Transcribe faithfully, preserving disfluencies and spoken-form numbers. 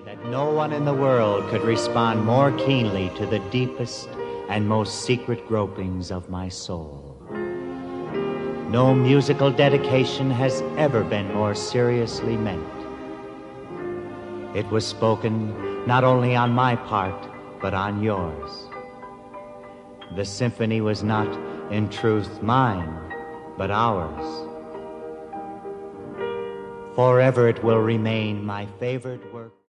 that no one in the world could respond more keenly to the deepest and most secret gropings of my soul. No musical dedication has ever been more seriously meant. It was spoken not only on my part, but on yours. The symphony was not, in truth, mine, but ours. Forever it will remain my favorite work.